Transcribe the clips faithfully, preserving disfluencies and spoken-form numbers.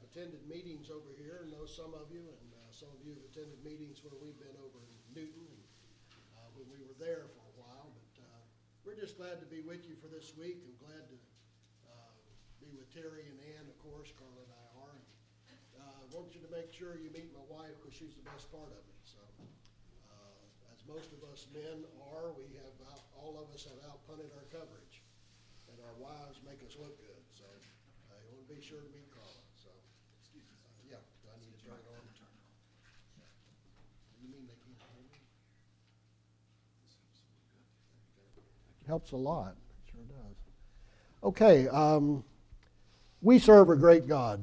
attended meetings over here, know some of you, and uh, some of you have attended meetings where we've been over in Newton, and uh, when we were there for a while. But uh, we're just glad to be with you for this week. I'm glad to uh, be with Terry and Ann, of course. Carla and I are. And, uh, I want you to make sure you meet my wife, because she's the best part of me. So, uh, as most of us men are, we have out, all of us have outpunted our coverage, and our wives make us look good. So, uh, you want to be sure to meet Carla. So, uh, yeah, do I need to turn it on? You mean they can't hear me? Helps a lot. It sure does. Okay, um, we serve a great God.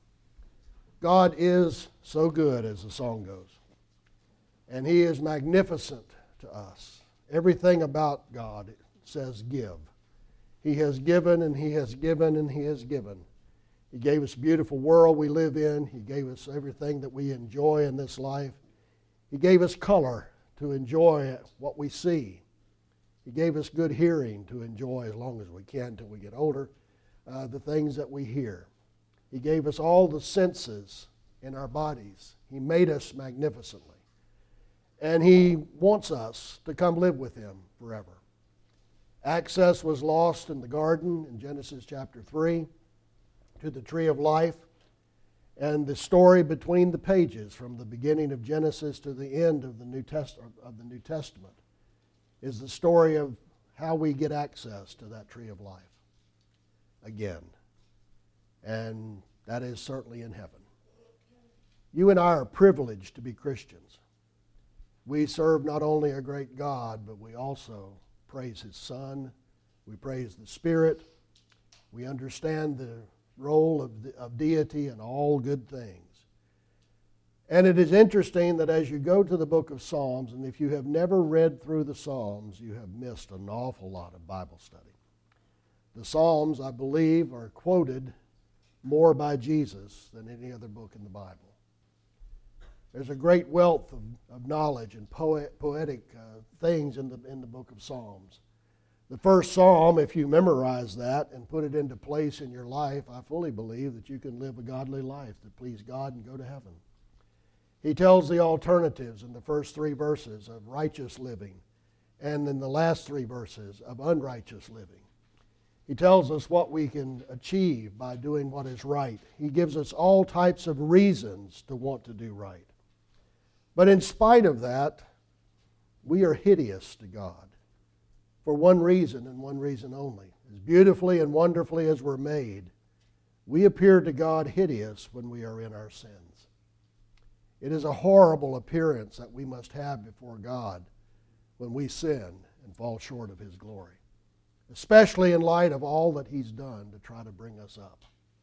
God is so good, as the song goes. And He is magnificent to us. Everything about God says give. He has given and He has given and He has given. He gave us a beautiful world we live in. He gave us everything that we enjoy in this life. He gave us color to enjoy what we see. He gave us good hearing to enjoy, as long as we can until we get older, uh, the things that we hear. He gave us all the senses in our bodies. He made us magnificently. And He wants us to come live with Him forever. Access was lost in the garden in Genesis chapter three to the tree of life. And the story between the pages, from the beginning of Genesis to the end of the New Test- of the New Testament, is the story of how we get access to that tree of life again. And that is certainly in heaven. You and I are privileged to be Christians. We serve not only a great God, but we also praise His Son. We praise the Spirit. We understand the role of, the, of deity in all good things. And it is interesting that as you go to the book of Psalms, and if you have never read through the Psalms, you have missed an awful lot of Bible study. The Psalms, I believe, are quoted more by Jesus than any other book in the Bible. There's a great wealth of, of knowledge and poet, poetic uh, things in the, in the book of Psalms. The first psalm, if you memorize that and put it into place in your life, I fully believe that you can live a godly life that please God and go to heaven. He tells the alternatives in the first three verses of righteous living, and in the last three verses of unrighteous living. He tells us what we can achieve by doing what is right. He gives us all types of reasons to want to do right. But in spite of that, we are hideous to God for one reason and one reason only. As beautifully and wonderfully as we're made, we appear to God hideous when we are in our sins. It is a horrible appearance that we must have before God when we sin and fall short of His glory, especially in light of all that He's done to try to bring us up.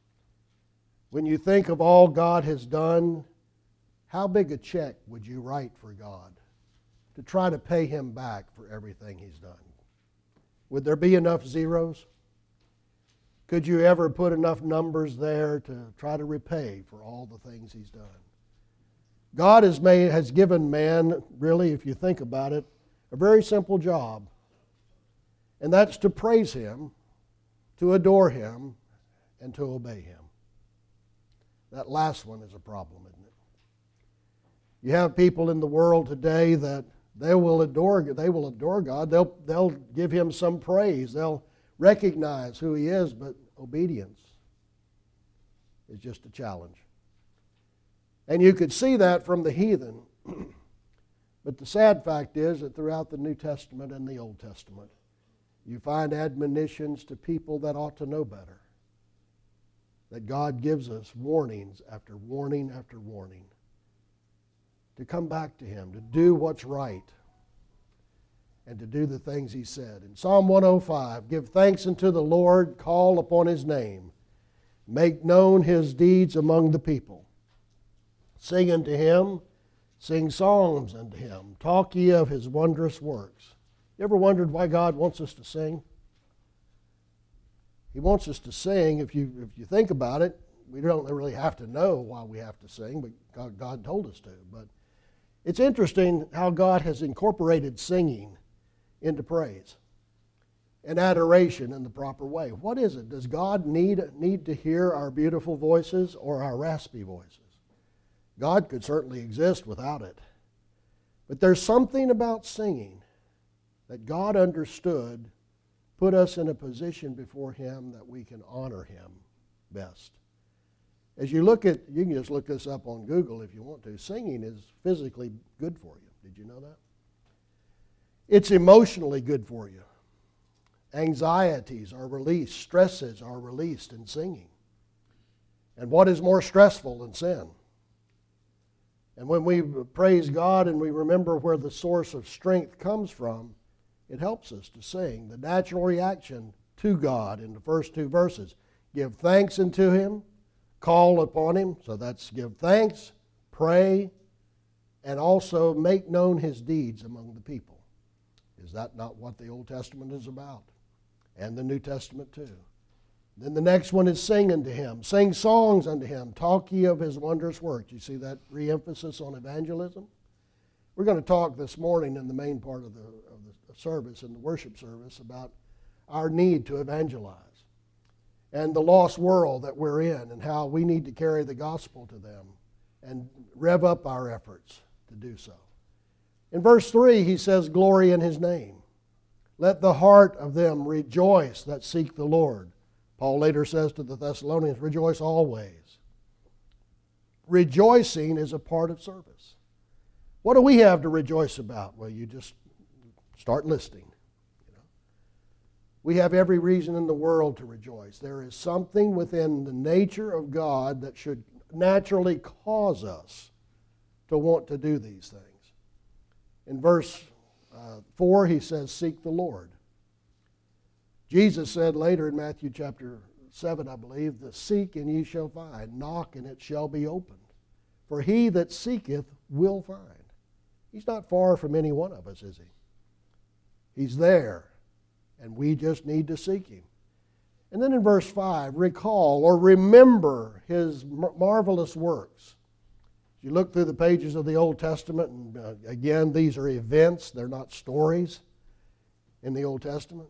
When you think of all God has done, how big a check would you write for God to try to pay Him back for everything He's done? Would there be enough zeros? Could you ever put enough numbers there to try to repay for all the things He's done? God has made, has given man, really, if you think about it, a very simple job. And that's to praise Him, to adore Him, and to obey Him. That last one is a problem, isn't it? You have people in the world today that they will adore, they will adore God. They'll, they'll give Him some praise. They'll recognize who He is, but obedience is just a challenge. And you could see that from the heathen. But the sad fact is that throughout the New Testament and the Old Testament, you find admonitions to people that ought to know better. That God gives us warnings after warning after warning to come back to Him, to do what's right, and to do the things He said. In Psalm one oh five, give thanks unto the Lord, call upon His name, make known His deeds among the people. Sing unto Him, sing songs unto Him, talk ye of His wondrous works. You ever wondered why God wants us to sing? He wants us to sing. If you if you think about it, we don't really have to know why we have to sing, but God, God told us to. But it's interesting how God has incorporated singing into praise. and adoration in the proper way. What is it? Does God need, need to hear our beautiful voices or our raspy voices? God could certainly exist without it. But there's something about singing that God understood put us in a position before Him that we can honor Him best. As you look at, you can just look this up on Google if you want to, singing is physically good for you. Did you know that? It's emotionally good for you. Anxieties are released, stresses are released in singing. And what is more stressful than sin? And when we praise God and we remember where the source of strength comes from, it helps us to sing. The natural reaction to God in the first two verses, give thanks unto Him, call upon Him, so that's give thanks, pray, and also make known His deeds among the people. Is that not what the Old Testament is about? And the New Testament too. Then the next one is sing unto Him. Sing songs unto Him. Talk ye of His wondrous works. You see that re-emphasis on evangelism? We're going to talk this morning in the main part of the, of the service, in the worship service, about our need to evangelize and the lost world that we're in and how we need to carry the gospel to them and rev up our efforts to do so. In verse three, he says, glory in His name. Let the heart of them rejoice that seek the Lord. Paul later says to the Thessalonians, rejoice always. Rejoicing is a part of service. What do we have to rejoice about? Well, you just start listing. You know. We have every reason in the world to rejoice. There is something within the nature of God that should naturally cause us to want to do these things. In verse uh, four, he says, seek the Lord. Jesus said later in Matthew chapter seven, I believe, that seek and ye shall find, knock and it shall be opened. For he that seeketh will find. He's not far from any one of us, is he? He's there, and we just need to seek Him. And then in verse five, recall or remember His marvelous works. You look through the pages of the Old Testament, and uh, again, these are events. They're not stories in the Old Testament.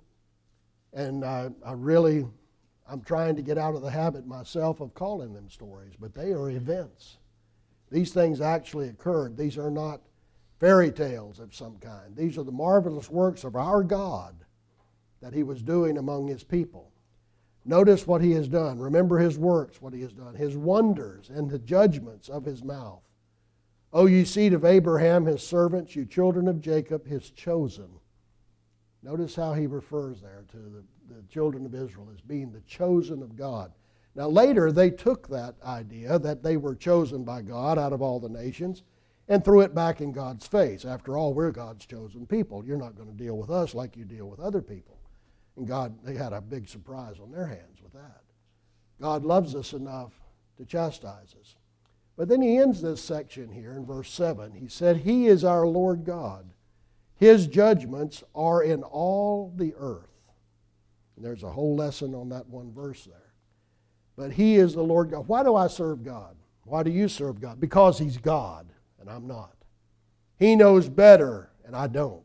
And uh, I really, I'm trying to get out of the habit myself of calling them stories, but they are events. These things actually occurred. These are not fairy tales of some kind. These are the marvelous works of our God that He was doing among His people. Notice what He has done. Remember His works, what He has done. His wonders and the judgments of His mouth. O ye seed of Abraham, His servants, you children of Jacob, His chosen. Notice how He refers there to the, the children of Israel as being the chosen of God. Now later they took that idea that they were chosen by God out of all the nations and threw it back in God's face. After all, we're God's chosen people. You're not going to deal with us like you deal with other people. And God, they had a big surprise on their hands with that. God loves us enough to chastise us. But then He ends this section here in verse seven. He said, He is our Lord God. His judgments are in all the earth. And there's a whole lesson on that one verse there. But He is the Lord God. Why do I serve God? Why do you serve God? Because He's God, and I'm not. He knows better, and I don't.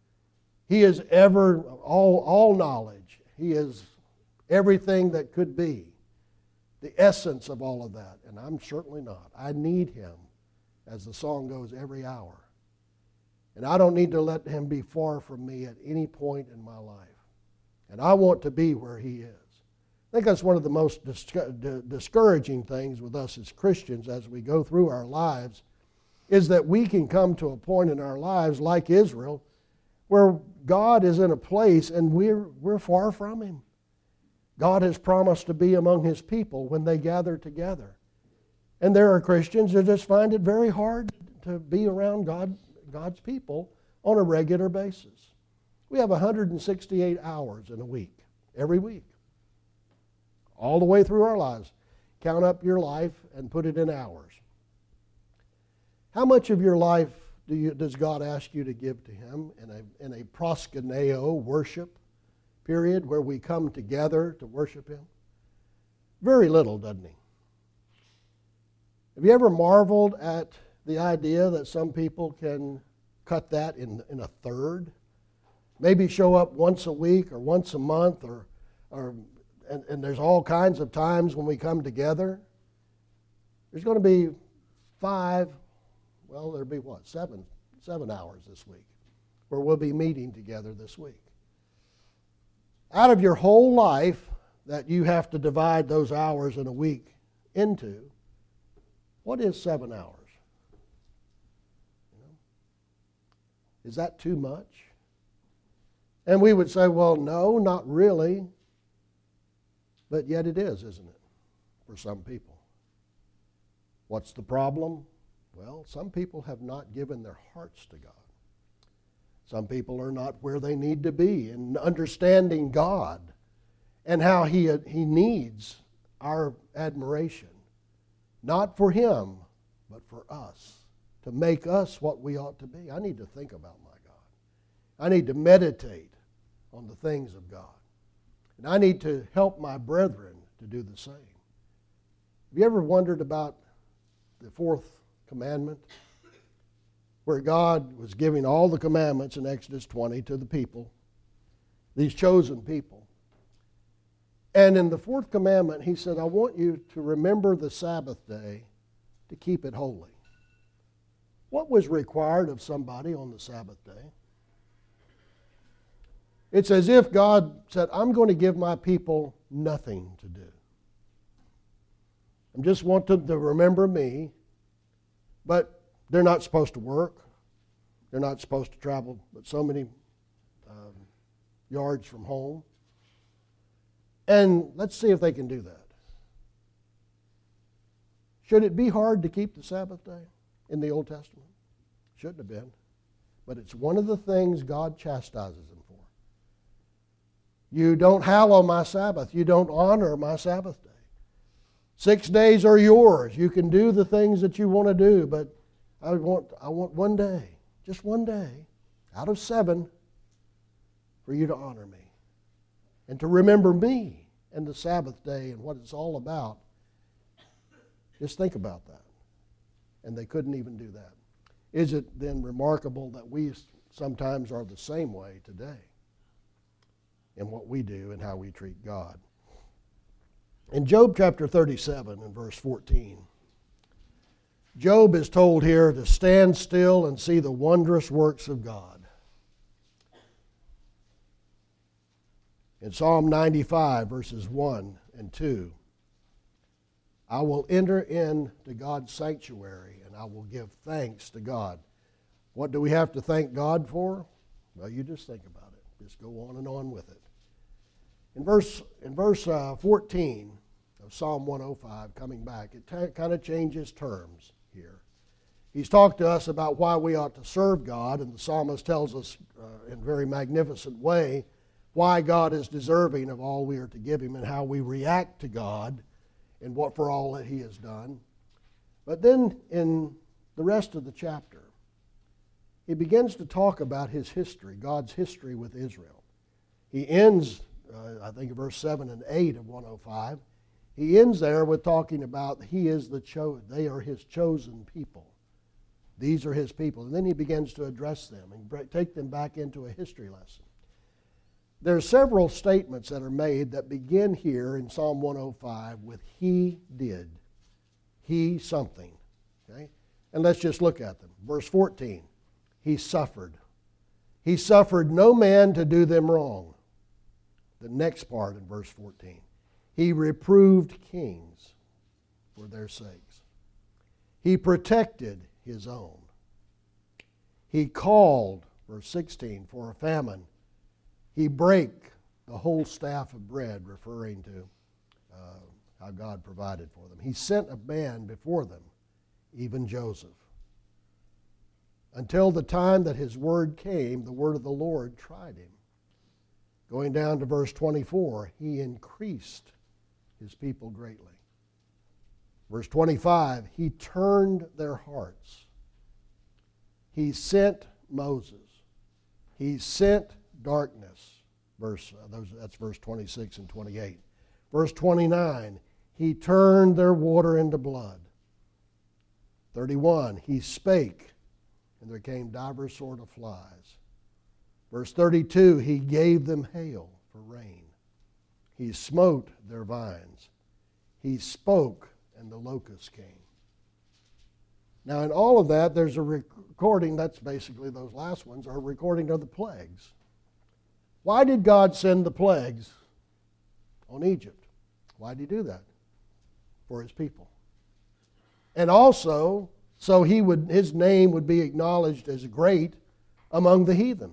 He is ever, all, all knowledge. He is everything that could be. The essence of all of that, and I'm certainly not. I need Him, as the song goes, every hour. And I don't need to let Him be far from me at any point in my life. And I want to be where He is. I think that's one of the most dis- discouraging things with us as Christians as we go through our lives, is that we can come to a point in our lives, like Israel, where God is in a place and we're, we're far from Him. God has promised to be among His people when they gather together. And there are Christians who just find it very hard to be around God, God's people on a regular basis. We have one hundred sixty-eight hours in a week, every week, all the way through our lives. Count up your life and put it in hours. How much of your life do you, does God ask you to give to Him in a, in a proskuneo worship period where we come together to worship Him? Very little, doesn't He? Have you ever marveled at the idea that some people can cut that in, in a third? maybe show up once a week or once a month, or, or and, and there's all kinds of times when we come together. There's going to be five, well, there'll be what, seven, seven hours this week where we'll be meeting together this week. Out of your whole life that you have to divide those hours in a week into, what is seven hours? You know? Is that too much? And we would say, well, no, not really. But yet it is, isn't it, for some people? What's the problem? Well, some people have not given their hearts to God. Some people are not where they need to be in understanding God and how He, he needs our admiration. Not for Him, but for us, to make us what we ought to be. I need to think about my God. I need to meditate on the things of God. And I need to help my brethren to do the same. Have you ever wondered about the fourth commandment, where God was giving all the commandments in Exodus twenty to the people, these chosen people? And in the fourth commandment, He said, I want you to remember the Sabbath day to keep it holy. What was required of somebody on the Sabbath day? It's as if God said, I'm going to give my people nothing to do. I just want them to remember me, but they're not supposed to work. They're not supposed to travel but so many um, yards from home. And let's see if they can do that. Should it be hard to keep the Sabbath day in the Old Testament? Shouldn't have been. But it's one of the things God chastises them for. You don't hallow my Sabbath. You don't honor my Sabbath day. Six days are yours. You can do the things that you want to do, but I want, I want one day, just one day, out of seven, for you to honor me and to remember me and the Sabbath day and what it's all about. Just think about that. And they couldn't even do that. Is it then remarkable that we sometimes are the same way today in what we do and how we treat God? In Job chapter thirty-seven and verse fourteen, Job is told here to stand still and see the wondrous works of God. In Psalm ninety-five, verses one and two, I will enter into God's sanctuary and I will give thanks to God. What do we have to thank God for? Well, you just think about it. Just go on and on with it. In verse, in verse uh, fourteen of Psalm one oh five, coming back, it t- kind of changes terms here. He's talked to us about why we ought to serve God, and the psalmist tells us uh, in a very magnificent way why God is deserving of all we are to give Him and how we react to God and what for all that He has done. But then in the rest of the chapter, he begins to talk about His history, God's history with Israel. He ends, uh, I think, verse seven and eight of one oh five. He ends there with talking about He is the cho- they are His chosen people. These are His people. And then he begins to address them and take them back into a history lesson. There are several statements that are made that begin here in Psalm one oh five with He did. He something. Okay? And let's just look at them. Verse fourteen, He suffered. He suffered no man to do them wrong. The next part in verse fourteen, He reproved kings for their sakes. He protected His own. He called, verse sixteen, for a famine. He brake the whole staff of bread, referring to uh, how God provided for them. He sent a man before them, even Joseph. Until the time that His word came, the word of the Lord tried him. Going down to verse twenty-four, He increased His people greatly. Verse twenty-five, He turned their hearts. He sent Moses. He sent darkness. Verse uh, those, that's verse twenty-six and twenty-eight. Verse twenty-nine, He turned their water into blood. thirty-one, He spake, and there came divers sort of flies. Verse thirty-two, he gave them hail for rain. He smote their vines. He spoke, and the locusts came. Now, in all of that, there's a recording, that's basically those last ones, are a recording of the plagues. Why did God send the plagues on Egypt? Why did he do that? For his people. And also, so he would, his name would be acknowledged as great among the heathen.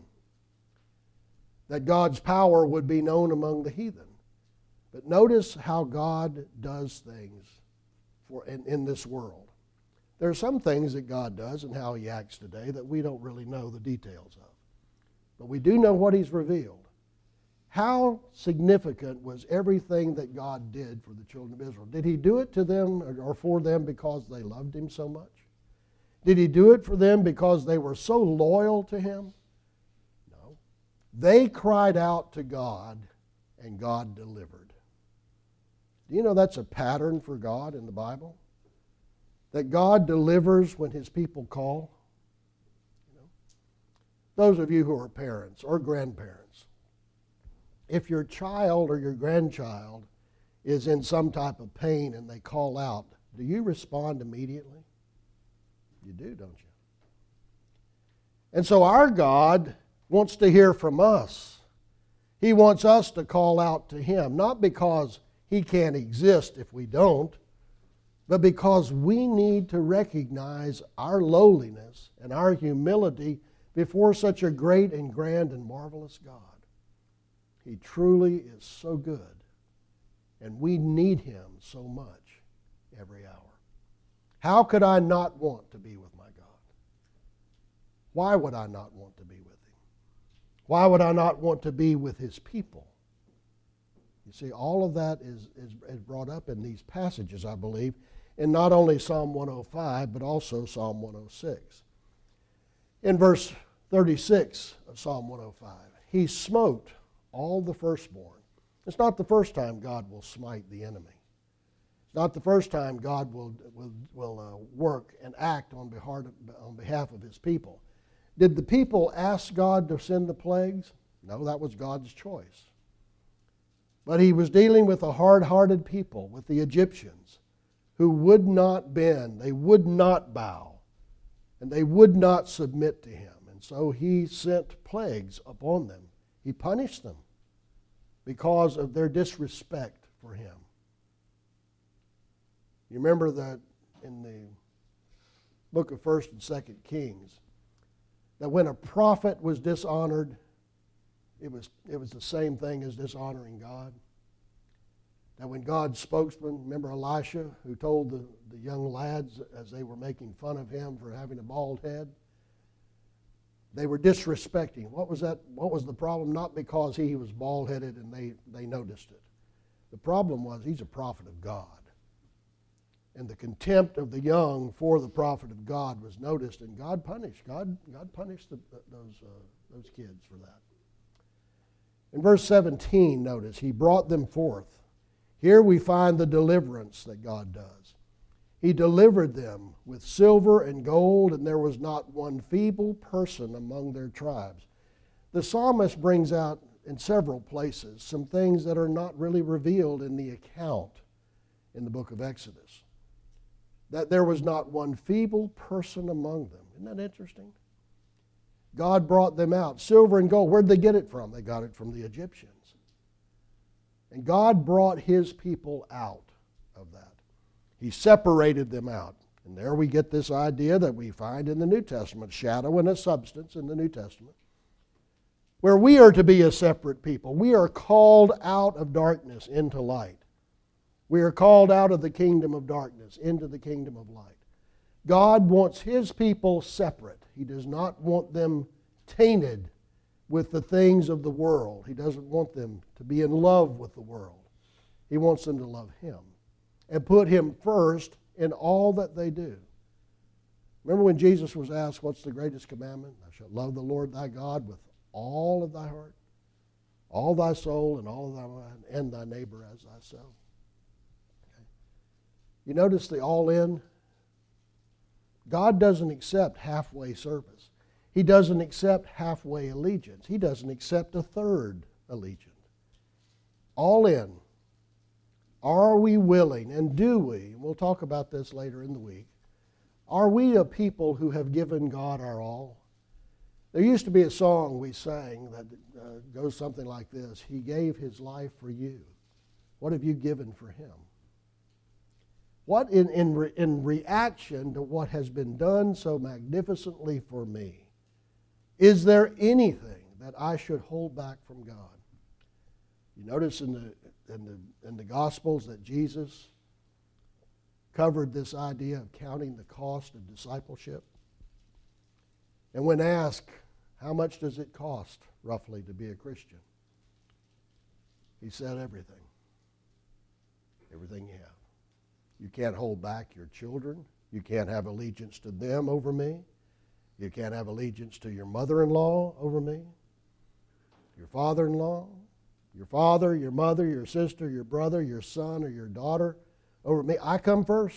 That God's power would be known among the heathen. But notice how God does things for in, in this world. There are some things that God does and how he acts today that we don't really know the details of. But we do know what he's revealed. How significant was everything that God did for the children of Israel? Did he do it to them or for them because they loved him so much? Did he do it for them because they were so loyal to him? No. They cried out to God, and God delivered. Do you know that's a pattern for God in the Bible? That God delivers when his people call? You know? Those of you who are parents or grandparents, if your child or your grandchild is in some type of pain and they call out, do you respond immediately? You do, don't you? And so our God wants to hear from us. He wants us to call out to him, not because he can't exist if we don't, but because we need to recognize our lowliness and our humility before such a great and grand and marvelous God. He truly is so good, and we need him so much every hour. How could I not want to be with my God? Why would I not want to be with him? Why would I not want to be with his people? You see, all of that is, is, is brought up in these passages, I believe, in not only Psalm one oh five, but also Psalm one oh six. In verse thirty-six of Psalm one oh five, he smote all the firstborn. It's not the first time God will smite the enemy. It's not the first time God will, will, will uh, work and act on behalf, of, on behalf of his people. Did the people ask God to send the plagues? No, that was God's choice. But he was dealing with a hard-hearted people, with the Egyptians, who would not bend, they would not bow, and they would not submit to him. And so he sent plagues upon them. He punished them because of their disrespect for him. You remember that in the book of First and Second Kings, that when a prophet was dishonored, it was, it was the same thing as dishonoring God. That when God's spokesman, remember Elisha, who told the, the young lads as they were making fun of him for having a bald head, they were disrespecting. What was that? What was the problem? Not because he was bald-headed and they, they noticed it. The problem was he's a prophet of God. And the contempt of the young for the prophet of God was noticed, and God punished. God, God punished the, those, uh, those kids for that. In verse seventeen, notice, he brought them forth. Here we find the deliverance that God does. He delivered them with silver and gold, and there was not one feeble person among their tribes. The psalmist brings out in several places some things that are not really revealed in the account in the book of Exodus. That there was not one feeble person among them. Isn't that interesting? God brought them out. Silver and gold. Where'd they get it from? They got it from the Egyptians. And God brought his people out of that. He separated them out. And there we get this idea that we find in the New Testament, shadow and a substance in the New Testament, where we are to be a separate people. We are called out of darkness into light. We are called out of the kingdom of darkness into the kingdom of light. God wants his people separate. He does not want them tainted with the things of the world. He doesn't want them to be in love with the world. He wants them to love him and put him first in all that they do. Remember when Jesus was asked, what's the greatest commandment? Thou shalt love the Lord thy God with all of thy heart, all thy soul, and all of thy mind, and thy neighbor as thyself. Okay. You notice the all in? God doesn't accept halfway service. He doesn't accept halfway allegiance. He doesn't accept a third allegiance. All in. Are we willing, and do we, and we'll talk about this later in the week, are we a people who have given God our all? There used to be a song we sang that uh, goes something like this: He gave His life for you. What have you given for Him? What in, in, re, in reaction to what has been done so magnificently for me, is there anything that I should hold back from God? You notice in the, in the, in the Gospels that Jesus covered this idea of counting the cost of discipleship. And when asked, how much does it cost, roughly, to be a Christian? He said everything. Everything you have. You can't hold back your children. You can't have allegiance to them over me. You can't have allegiance to your mother-in-law over me, your father-in-law, your father, your mother, your sister, your brother, your son, or your daughter over me. I come first.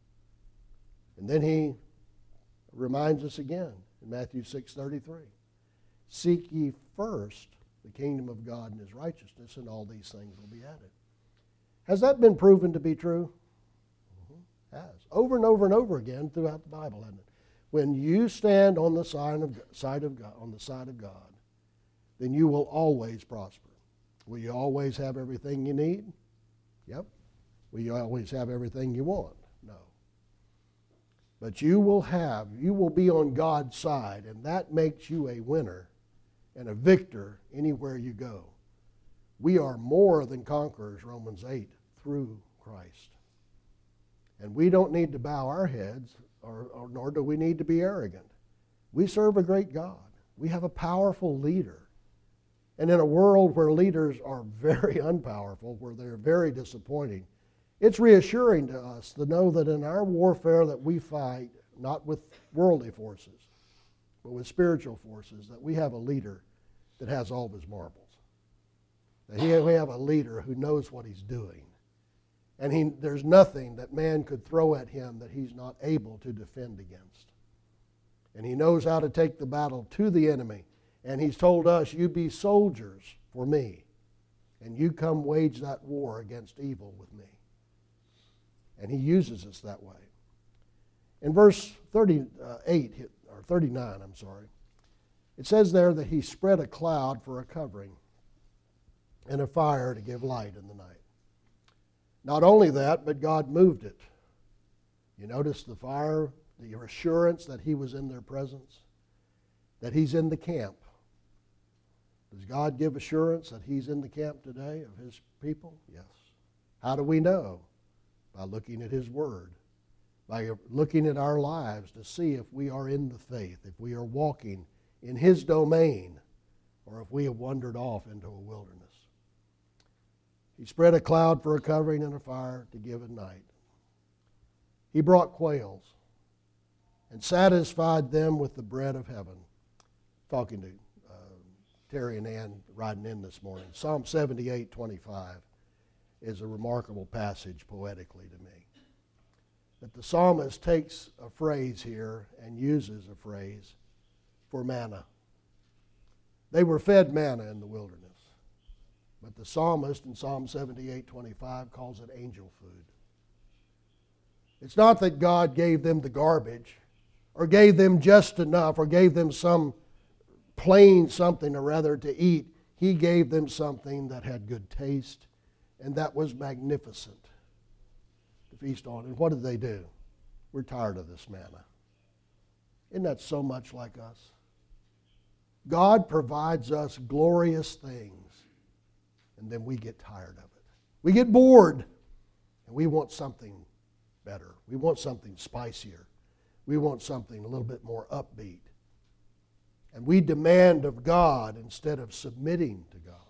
And then he reminds us again in Matthew six thirty-three. Seek ye first the kingdom of God and His righteousness, and all these things will be added. Has that been proven to be true? Mm-hmm. Has. Over and over and over again throughout the Bible, hasn't it? When you stand on the side of, side of God, on the side of God, then you will always prosper. Will you always have everything you need? Yep. Will you always have everything you want? No. But you will have, you will be on God's side, and that makes you a winner and a victor anywhere you go. We are more than conquerors, Romans eight, through Christ. And we don't need to bow our heads, or, or nor do we need to be arrogant. We serve a great God. We have a powerful leader. And in a world where leaders are very unpowerful, where they're very disappointing, it's reassuring to us to know that in our warfare that we fight, not with worldly forces, but with spiritual forces, that we have a leader that has all of his marbles. That he, we have a leader who knows what he's doing. And he, there's nothing that man could throw at him that he's not able to defend against. And he knows how to take the battle to the enemy. And he's told us, you be soldiers for me, and you come wage that war against evil with me. And he uses us that way. In verse thirty-eight, or thirty-nine, I'm sorry, it says there that he spread a cloud for a covering and a fire to give light in the night. Not only that, but God moved it. You notice the fire, the assurance that he was in their presence, that he's in the camp. Does God give assurance that he's in the camp today of his people? Yes. How do we know? By looking at his word, by looking at our lives to see if we are in the faith, if we are walking in his domain, or if we have wandered off into a wilderness. He spread a cloud for a covering and a fire to give at night. He brought quails and satisfied them with the bread of heaven. Talking to uh, Terry and Ann riding in this morning. Psalm seventy-eight twenty-five is a remarkable passage poetically to me. That the psalmist takes a phrase here and uses a phrase for manna. They were fed manna in the wilderness. But the psalmist in Psalm seventy-eight twenty-five calls it angel food. It's not that God gave them the garbage or gave them just enough or gave them some plain something or rather to eat. He gave them something that had good taste and that was magnificent to feast on. And what did they do? We're tired of this manna. Isn't that so much like us? God provides us glorious things, and then we get tired of it. We get bored, and we want something better. We want something spicier. We want something a little bit more upbeat. And we demand of God instead of submitting to God.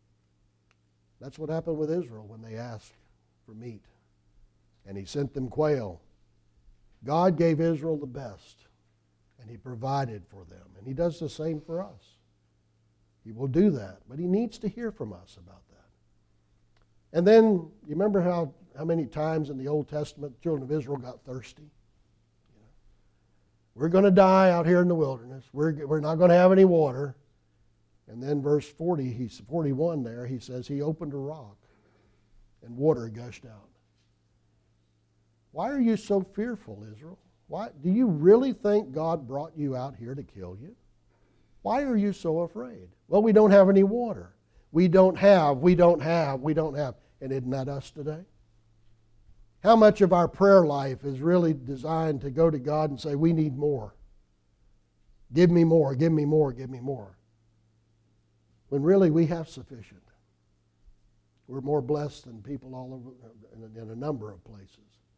That's what happened with Israel when they asked for meat. And he sent them quail. God gave Israel the best, and he provided for them. And he does the same for us. He will do that, but he needs to hear from us about that. And then, you remember how, how many times in the Old Testament the children of Israel got thirsty? We're going to die out here in the wilderness. We're, we're not going to have any water. And then verse forty, he's forty-one there, he says he opened a rock and water gushed out. Why are you so fearful, Israel? Why do you really think God brought you out here to kill you? Why are you so afraid? Well, we don't have any water. We don't have, we don't have, we don't have. And isn't that us today? How much of our prayer life is really designed to go to God and say, we need more. Give me more, give me more, give me more. When really we have sufficient. We're more blessed than people all over in a number of places.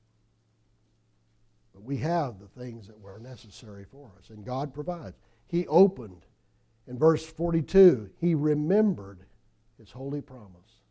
But we have the things that were necessary for us, and God provides. He opened, in verse forty-two, He remembered His holy promise.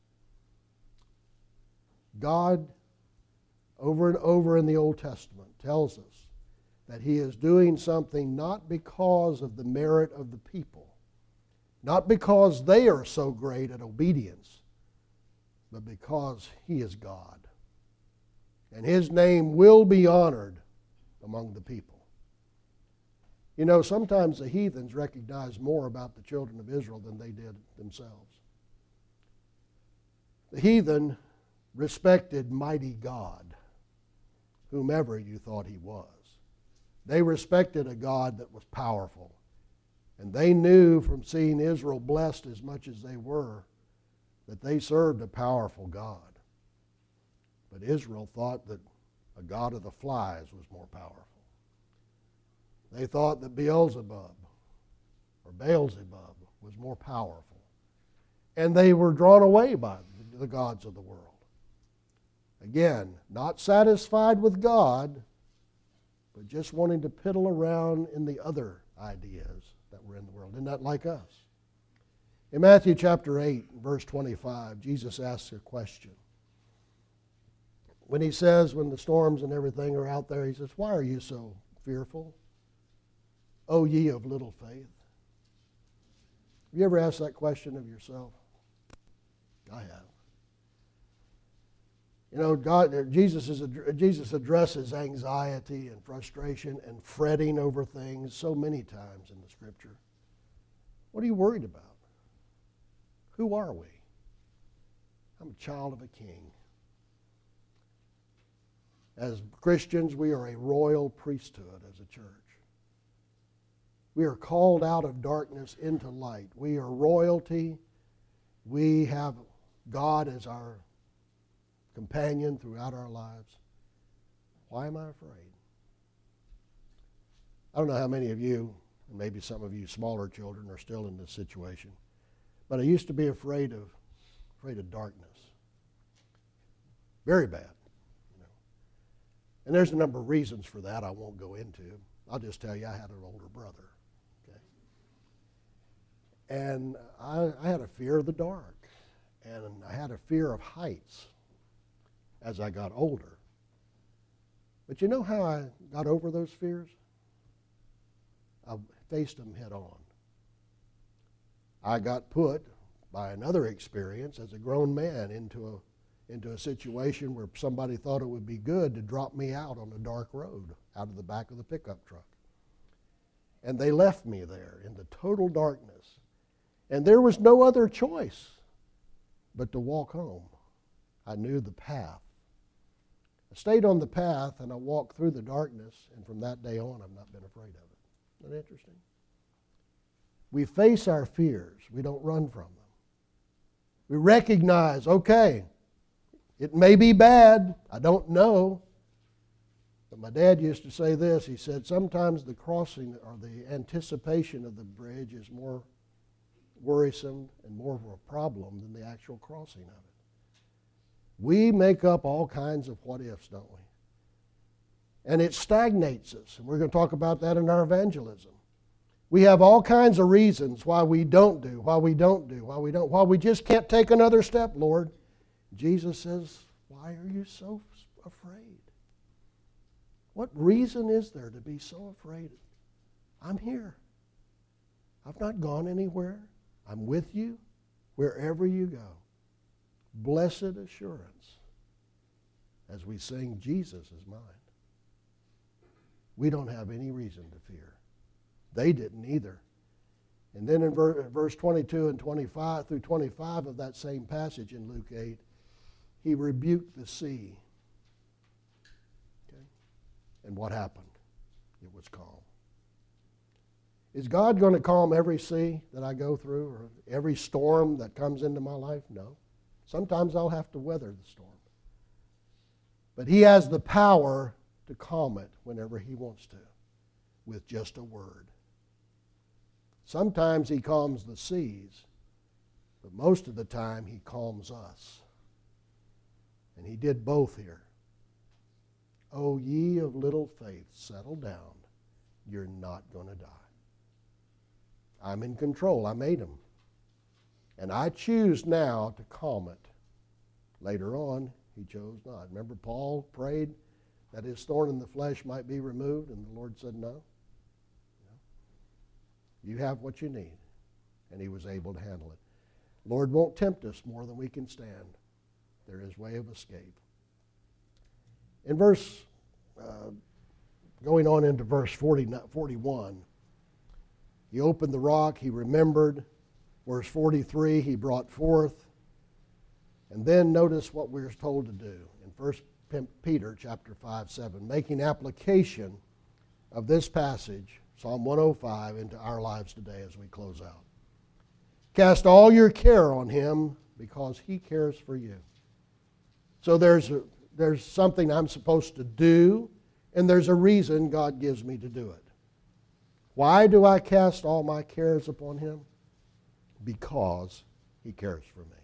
God, over and over in the Old Testament, tells us that He is doing something not because of the merit of the people, not because they are so great at obedience, but because He is God. And His name will be honored among the people. You know, sometimes the heathens recognize more about the children of Israel than they did themselves. The heathen respected mighty God, whomever you thought He was. They respected a God that was powerful. And they knew from seeing Israel blessed as much as they were that they served a powerful God. But Israel thought that a god of the flies was more powerful. They thought that Beelzebub or Beelzebub was more powerful. And they were drawn away by the gods of the world. Again, not satisfied with God, but just wanting to piddle around in the other ideas that were in the world. Isn't that like us? In Matthew chapter eight, verse twenty-five, Jesus asks a question. When He says, when the storms and everything are out there, He says, why are you so fearful, O ye of little faith? Have you ever asked that question of yourself? I have. You know, God, Jesus, is, Jesus addresses anxiety and frustration and fretting over things so many times in the Scripture. What are you worried about? Who are we? I'm a child of a king. As Christians, we are a royal priesthood as a church. We are called out of darkness into light. We are royalty. We have God as our companion throughout our lives. Why am I afraid? I don't know how many of you, and maybe some of you smaller children, are still in this situation, but I used to be afraid of afraid of darkness. Very bad. You know. And there's a number of reasons for that I won't go into. I'll just tell you I had an older brother. Okay? And I, I had a fear of the dark. And I had a fear of heights as I got older. But you know how I got over those fears? I faced them head on. I got put by another experience as a grown man into a, into a situation where somebody thought it would be good to drop me out on a dark road out of the back of the pickup truck. And they left me there in the total darkness. And there was no other choice but to walk home. I knew the path. I stayed on the path and I walked through the darkness, and from that day on I've not been afraid of it. Isn't that interesting? We face our fears. We don't run from them. We recognize, okay, it may be bad. I don't know. But my dad used to say this. He said, sometimes the crossing or the anticipation of the bridge is more worrisome and more of a problem than the actual crossing of it. We make up all kinds of what ifs, don't we? And it stagnates us. And we're going to talk about that in our evangelism. We have all kinds of reasons why we don't do, why we don't do, why we don't, why we just can't take another step, Lord. Jesus says, why are you so afraid? What reason is there to be so afraid? I'm here. I've not gone anywhere. I'm with you wherever you go. Blessed assurance as we sing, Jesus is mine. We don't have any reason to fear. They didn't either. And then in verse twenty-two and twenty-five through twenty-five of that same passage in Luke eight, he rebuked the sea. Okay? And what happened? It was calm. Is God going to calm every sea that I go through or every storm that comes into my life? No. Sometimes I'll have to weather the storm. But he has the power to calm it whenever he wants to with just a word. Sometimes he calms the seas, but most of the time he calms us. And he did both here. O ye of little faith, settle down. You're not going to die. I'm in control. I made him. And I choose now to calm it. Later on, he chose not. Remember, Paul prayed that his thorn in the flesh might be removed, and the Lord said no. You have what you need. And he was able to handle it. Lord won't tempt us more than we can stand. There is way of escape. In verse, uh, going on into verse forty, forty-one, he opened the rock, he remembered. Verse forty-three, he brought forth. And then notice what we're told to do in First Peter chapter five, seven, making application of this passage, Psalm one oh five, into our lives today as we close out. Cast all your care on him because he cares for you. So there's a, there's something I'm supposed to do, and there's a reason God gives me to do it. Why do I cast all my cares upon him? Because he cares for me.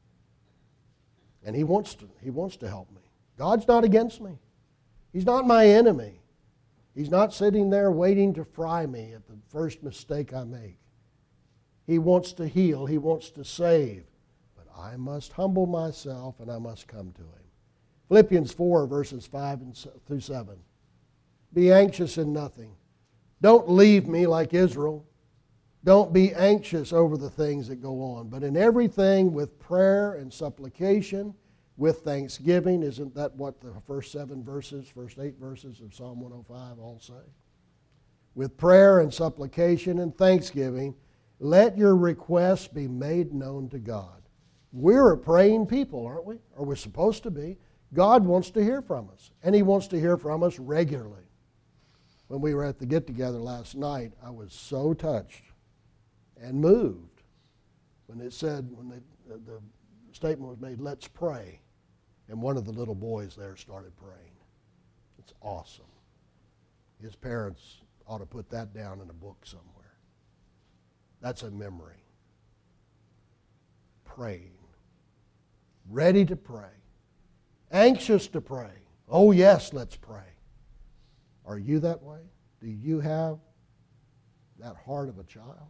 And he wants to, he wants to help me. God's not against me. He's not my enemy. He's not sitting there waiting to fry me at the first mistake I make. He wants to heal. He wants to save. But I must humble myself and I must come to him. Philippians four, verses five through seven. Be anxious in nothing. Don't leave me like Israel. Don't be anxious over the things that go on, but in everything with prayer and supplication, with thanksgiving. Isn't that what the first seven verses, first eight verses of Psalm one oh five all say? With prayer and supplication and thanksgiving, let your requests be made known to God. We're a praying people, aren't we? Or we're supposed to be. God wants to hear from us, and he wants to hear from us regularly. When we were at the get-together last night, I was so touched and moved when it said, when they, the statement was made, let's pray. And one of the little boys there started praying. It's awesome. His parents ought to put that down in a book somewhere. That's a memory. Praying. Ready to pray. Anxious to pray. Oh yes, let's pray. Are you that way? Do you have that heart of a child?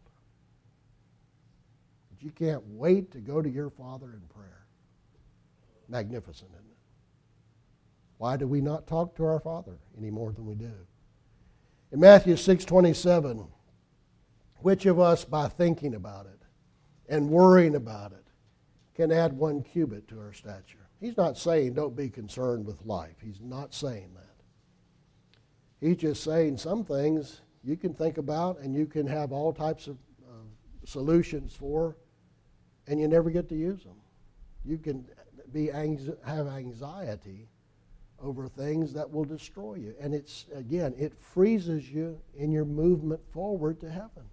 That you can't wait to go to your Father in prayer. Magnificent, isn't it? Why do we not talk to our Father any more than we do? In Matthew six twenty-seven, which of us by thinking about it and worrying about it can add one cubit to our stature? He's not saying don't be concerned with life. He's not saying that. He's just saying some things you can think about and you can have all types of uh, solutions for, and you never get to use them. You can be anxi- have anxiety over things that will destroy you. And it's, again, it freezes you in your movement forward to heaven.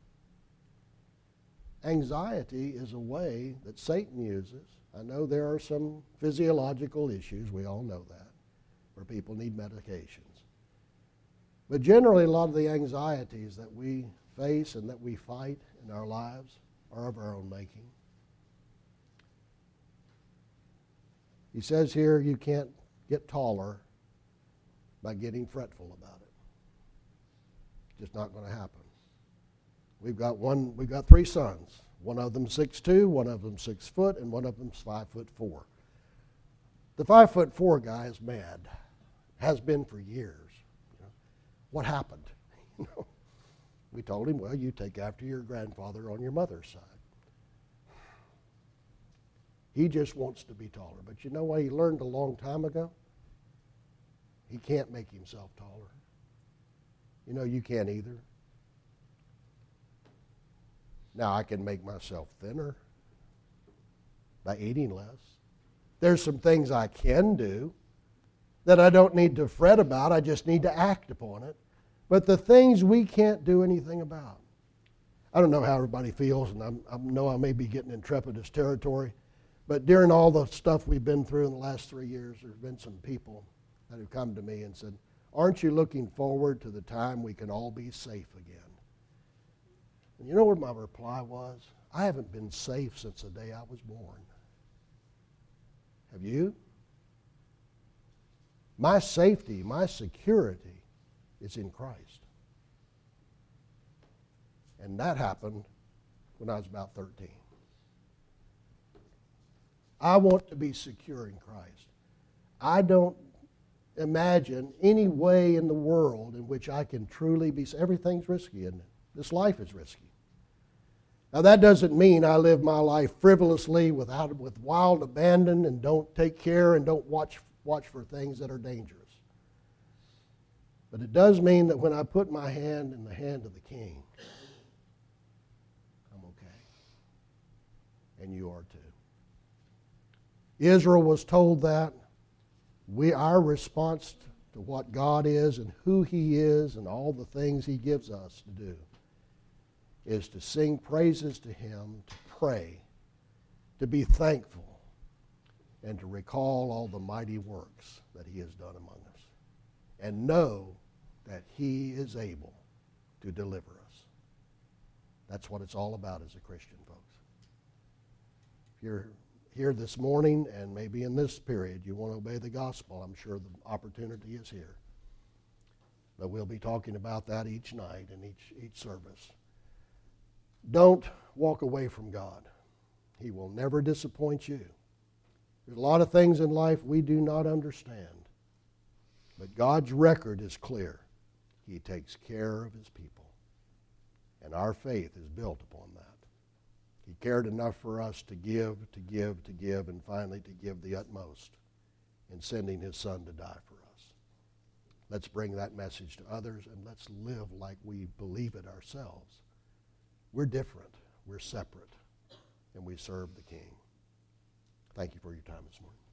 Anxiety is a way that Satan uses. I know there are some physiological issues, we all know that, where people need medications. But generally, a lot of the anxieties that we face and that we fight in our lives are of our own making. He says here you can't get taller by getting fretful about it. Just not going to happen. We've got one. We've got three sons. One of them six two, one of them six foot, and one of them's five foot four. The five foot four guy is mad, has been for years. What happened? You know, we told him, well, you take after your grandfather on your mother's side. He just wants to be taller. But you know what he learned a long time ago? He can't make himself taller. You know, you can't either. Now, I can make myself thinner by eating less. There's some things I can do that I don't need to fret about. I just need to act upon it. But the things we can't do anything about. I don't know how everybody feels, and I'm, I know I may be getting in trepidous territory, but during all the stuff we've been through in the last three years, there's been some people that have come to me and said, aren't you looking forward to the time we can all be safe again? And you know what my reply was? I haven't been safe since the day I was born. Have you? My safety, my security is in Christ. And that happened when I was about thirteen. I want to be secure in Christ. I don't imagine any way in the world in which I can truly be. Everything's risky, isn't it? This life is risky. Now that doesn't mean I live my life frivolously without with wild abandon and don't take care and don't watch watch for things that are dangerous. But it does mean that when I put my hand in the hand of the King, I'm okay. And you are too. Israel was told that. We, our response to what God is and who He is and all the things He gives us to do is to sing praises to Him, to pray, to be thankful, and to recall all the mighty works that He has done among us. And know that He is able to deliver us. That's what it's all about as a Christian, folks. If you're here this morning and maybe in this period you want to obey the gospel, I'm sure the opportunity is here. But we'll be talking about that each night and each, each service. Don't walk away from God. He will never disappoint you. There's a lot of things in life we do not understand. But God's record is clear. He takes care of His people. And our faith is built upon that. He cared enough for us to give, to give, to give, and finally to give the utmost in sending His Son to die for us. Let's bring that message to others, and let's live like we believe it ourselves. We're different. We're separate. And we serve the King. Thank you for your time this morning.